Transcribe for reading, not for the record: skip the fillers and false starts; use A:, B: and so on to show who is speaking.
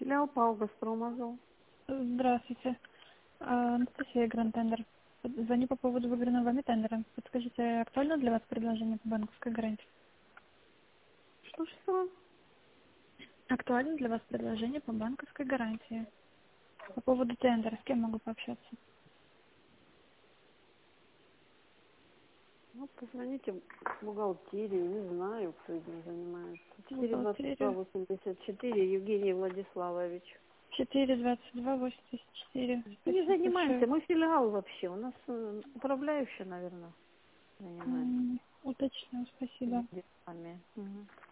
A: Филиал ПАО «Газпромазол».
B: Здравствуйте. Анастасия, Гранд-тендер. Звоню по поводу выигранного вами тендера. Подскажите, актуально для вас предложение по банковской гарантии?
A: Что?
B: Актуально для вас предложение по банковской гарантии? По поводу тендера, с кем могу пообщаться?
A: Ну, позвоните в бухгалтерию, не знаю, кто этим занимается.
B: Бухгалтерия
A: 422-84, Евгений Владиславович.
B: 422-84.
A: Мы не
B: Спасибо
A: занимаемся,
B: большое.
A: мы филиал вообще. У нас управляющая, наверное, занимается
B: Уточню, спасибо.
A: делами. Мгм.